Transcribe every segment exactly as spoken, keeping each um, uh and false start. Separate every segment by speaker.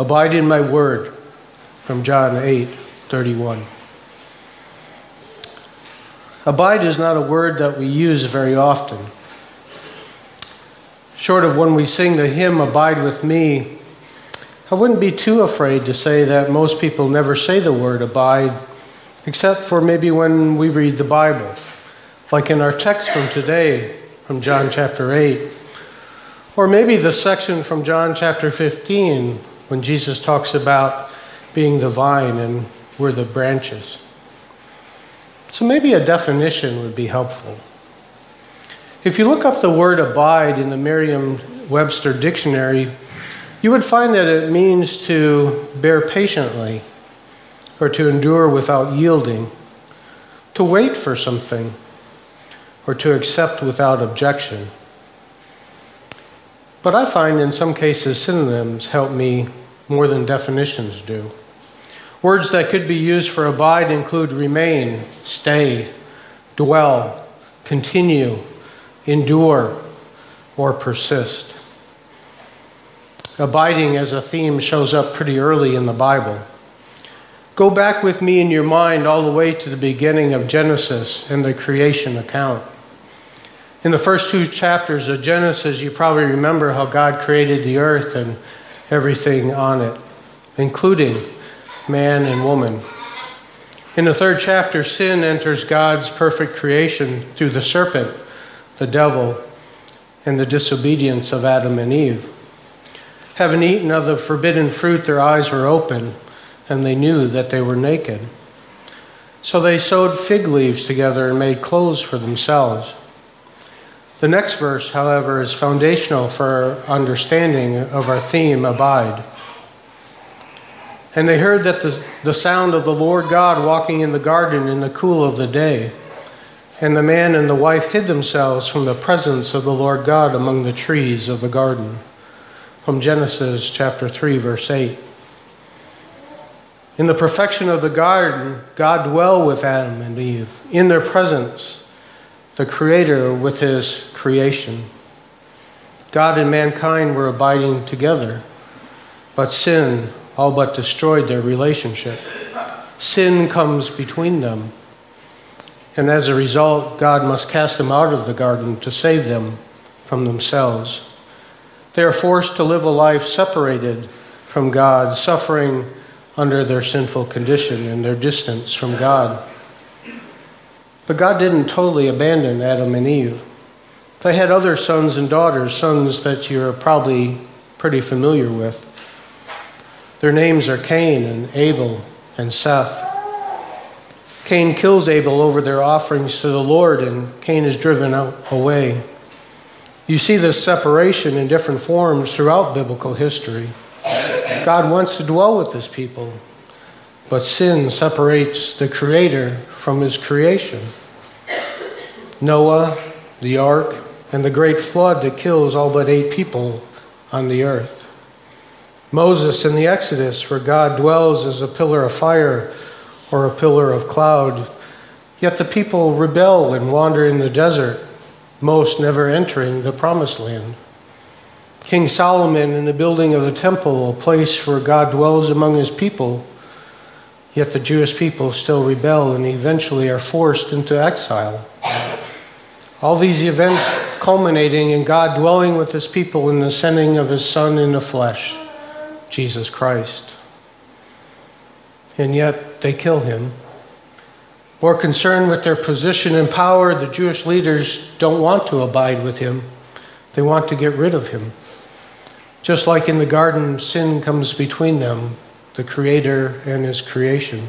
Speaker 1: Abide in my word, from John eight thirty-one. Abide is not a word that we use very often. Short of when we sing the hymn, Abide with Me, I wouldn't be too afraid to say that most people never say the word abide, except for maybe when we read the Bible, like in our text from today, from John chapter eight, or maybe the section from John chapter fifteen, when Jesus talks about being the vine and we're the branches. So maybe a definition would be helpful. If you look up the word abide in the Merriam-Webster dictionary, you would find that it means to bear patiently, or to endure without yielding, to wait for something, or to accept without objection. But I find in some cases synonyms help me more than definitions do. Words that could be used for abide include remain, stay, dwell, continue, endure, or persist. Abiding as a theme shows up pretty early in the Bible. Go back with me in your mind all the way to the beginning of Genesis and the creation account. In the first two chapters of Genesis, you probably remember how God created the earth and everything on it, including man and woman. In the third chapter, sin enters God's perfect creation through the serpent, the devil, and the disobedience of Adam and Eve. Having eaten of the forbidden fruit, their eyes were open, and they knew that they were naked. So they sewed fig leaves together and made clothes for themselves. The next verse, however, is foundational for our understanding of our theme, abide. And they heard that the, the sound of the Lord God walking in the garden in the cool of the day. And the man and the wife hid themselves from the presence of the Lord God among the trees of the garden. From Genesis chapter three, verse eight. In the perfection of the garden, God dwelled with Adam and Eve. In their presence, the Creator with his creation. God and mankind were abiding together, but sin all but destroyed their relationship. Sin comes between them, and as a result, God must cast them out of the garden to save them from themselves. They are forced to live a life separated from God, suffering under their sinful condition and their distance from God. But God didn't totally abandon Adam and Eve. They had other sons and daughters, sons that you're probably pretty familiar with. Their names are Cain and Abel and Seth. Cain kills Abel over their offerings to the Lord, and Cain is driven out away. You see this separation in different forms throughout biblical history. God wants to dwell with his people, but sin separates the Creator from his creation. Noah, the ark, and the great flood that kills all but eight people on the earth. Moses in the Exodus, where God dwells as a pillar of fire or a pillar of cloud, yet the people rebel and wander in the desert, most never entering the promised land. King Solomon in the building of the temple, a place where God dwells among his people, yet the Jewish people still rebel and eventually are forced into exile. All these events culminating in God dwelling with his people in the sending of his Son in the flesh, Jesus Christ. And yet they kill him. More concerned with their position and power, the Jewish leaders don't want to abide with him. They want to get rid of him. Just like in the garden, sin comes between them, the Creator and his creation.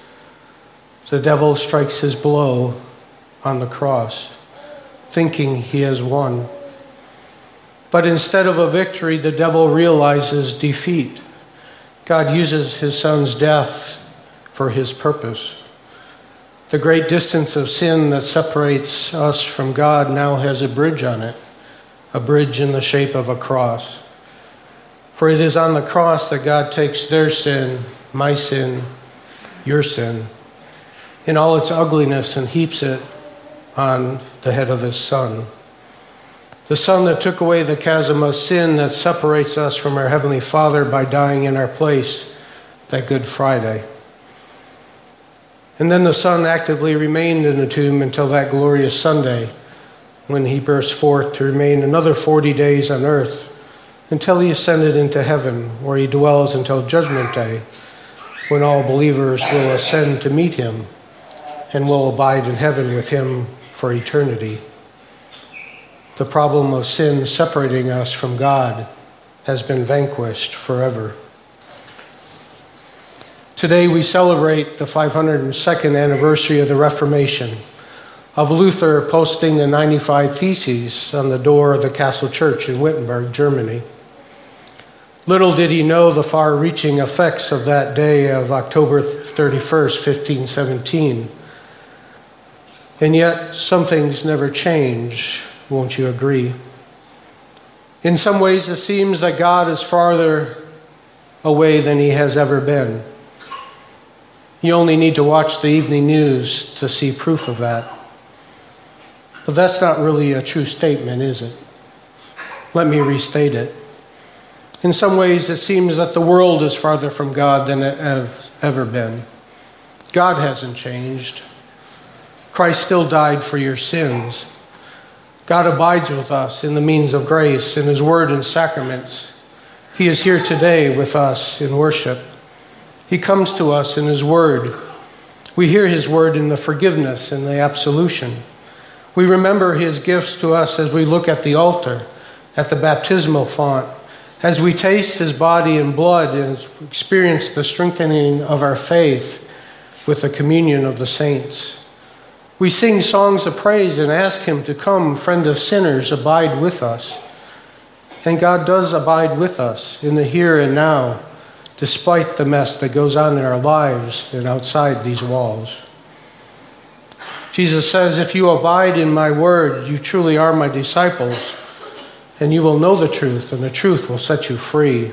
Speaker 1: The devil strikes his blow on the cross, thinking he has won. But instead of a victory, the devil realizes defeat. God uses his Son's death for his purpose. The great distance of sin that separates us from God now has a bridge on it, a bridge in the shape of a cross. For it is on the cross that God takes their sin, my sin, your sin, in all its ugliness and heaps it on the head of his Son. The Son that took away the chasm of sin that separates us from our Heavenly Father by dying in our place that Good Friday. And then the Son actively remained in the tomb until that glorious Sunday, when he burst forth to remain another forty days on earth until he ascended into heaven, where he dwells until Judgment Day, when all believers will ascend to meet him and will abide in heaven with him for eternity. The problem of sin separating us from God has been vanquished forever. Today we celebrate the five hundred second anniversary of the Reformation, of Luther posting the ninety-five Theses on the door of the Castle Church in Wittenberg, Germany. Little did he know the far-reaching effects of that day of October thirty-first, fifteen seventeen. And yet, some things never change, won't you agree? In some ways, it seems that God is farther away than he has ever been. You only need to watch the evening news to see proof of that. But that's not really a true statement, is it? Let me restate it. In some ways, it seems that the world is farther from God than it has ever been. God hasn't changed. Christ still died for your sins. God abides with us in the means of grace, in his word and sacraments. He is here today with us in worship. He comes to us in his word. We hear his word in the forgiveness and the absolution. We remember his gifts to us as we look at the altar, at the baptismal font, as we taste his body and blood and experience the strengthening of our faith with the communion of the saints. We sing songs of praise and ask him to come, friend of sinners, abide with us. And God does abide with us in the here and now, despite the mess that goes on in our lives and outside these walls. Jesus says, if you abide in my word, you truly are my disciples, and you will know the truth, and the truth will set you free.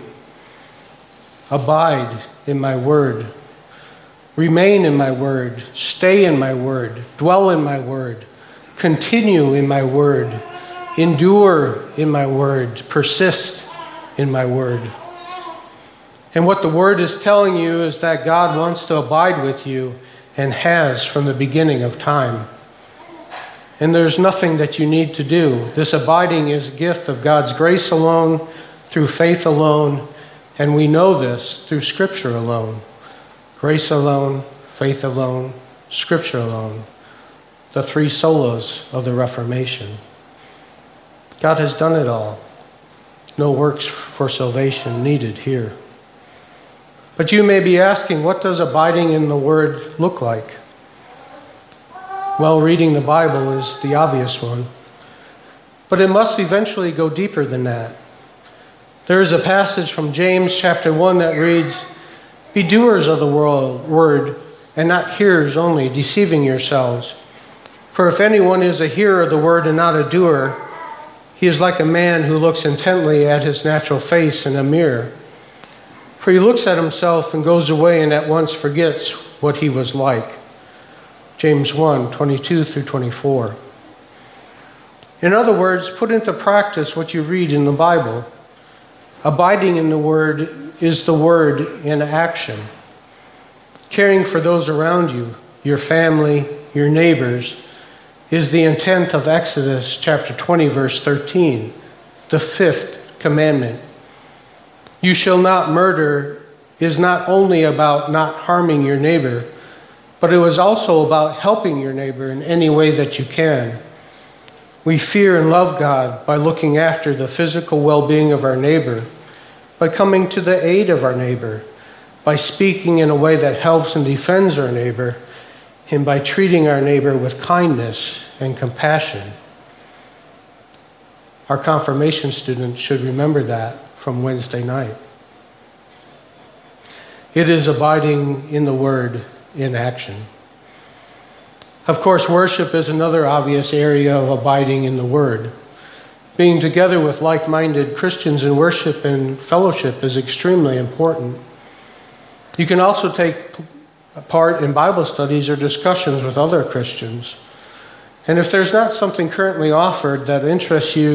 Speaker 1: Abide in my word. Remain in my word. Stay in my word. Dwell in my word. Continue in my word. Endure in my word. Persist in my word. And what the word is telling you is that God wants to abide with you and has from the beginning of time. And there's nothing that you need to do. This abiding is a gift of God's grace alone, through faith alone, and we know this through Scripture alone. Grace alone, faith alone, Scripture alone. The three solas of the Reformation. God has done it all. No works for salvation needed here. But you may be asking, what does abiding in the Word look like? Well, reading the Bible is the obvious one. But it must eventually go deeper than that. There is a passage from James chapter one that reads, be doers of the word, and not hearers only, deceiving yourselves. For if anyone is a hearer of the word and not a doer, he is like a man who looks intently at his natural face in a mirror. For he looks at himself and goes away and at once forgets what he was like. James one, twenty-two through twenty-four. In other words, put into practice what you read in the Bible. Abiding in the Word is the Word in action. Caring for those around you, your family, your neighbors, is the intent of Exodus chapter twenty, verse thirteen, the fifth commandment. You shall not murder is not only about not harming your neighbor, but it was also about helping your neighbor in any way that you can. We fear and love God by looking after the physical well-being of our neighbor, by coming to the aid of our neighbor, by speaking in a way that helps and defends our neighbor, and by treating our neighbor with kindness and compassion. Our confirmation students should remember that from Wednesday night. It is abiding in the Word in action. Of course, worship is another obvious area of abiding in the Word. Being together with like-minded Christians in worship and fellowship is extremely important. You can also take part in Bible studies or discussions with other Christians. And if there's not something currently offered that interests you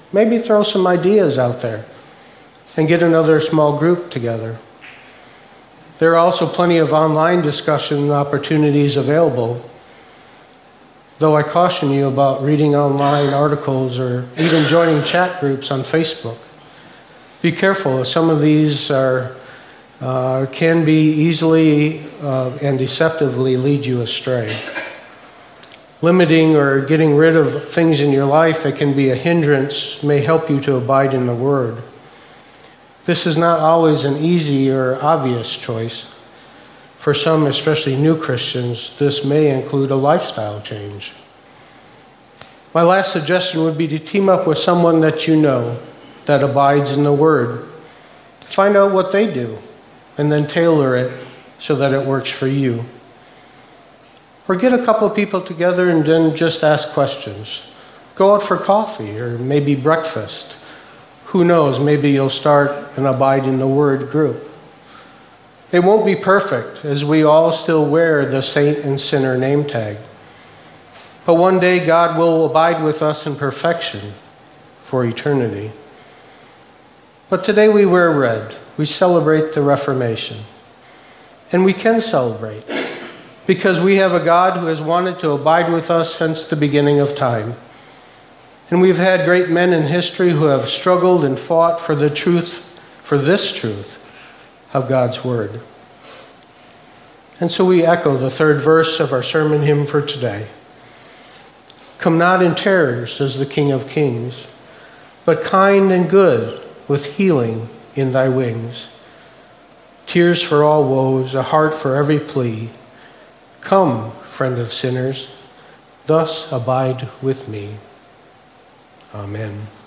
Speaker 1: maybe throw some ideas out there and get another small group together. There are also plenty of online discussion opportunities available, though I caution you about reading online articles or even joining chat groups on Facebook. Be careful, some of these are, uh, can be easily uh, and deceptively lead you astray. Limiting or getting rid of things in your life that can be a hindrance may help you to abide in the Word. This is not always an easy or obvious choice. For some, especially new Christians, this may include a lifestyle change. My last suggestion would be to team up with someone that you know that abides in the Word. Find out what they do and then tailor it so that it works for you. Or get a couple of people together and then just ask questions. Go out for coffee or maybe breakfast. Who knows, maybe you'll start an Abide in the Word group. It won't be perfect, as we all still wear the saint and sinner name tag. But one day God will abide with us in perfection for eternity. But today we wear red. We celebrate the Reformation. And we can celebrate because we have a God who has wanted to abide with us since the beginning of time. And we've had great men in history who have struggled and fought for the truth, for this truth of God's Word. And so we echo the third verse of our sermon hymn for today. Come not in terror, says the King of Kings, but kind and good with healing in thy wings. Tears for all woes, a heart for every plea. Come, friend of sinners, thus abide with me. Amen.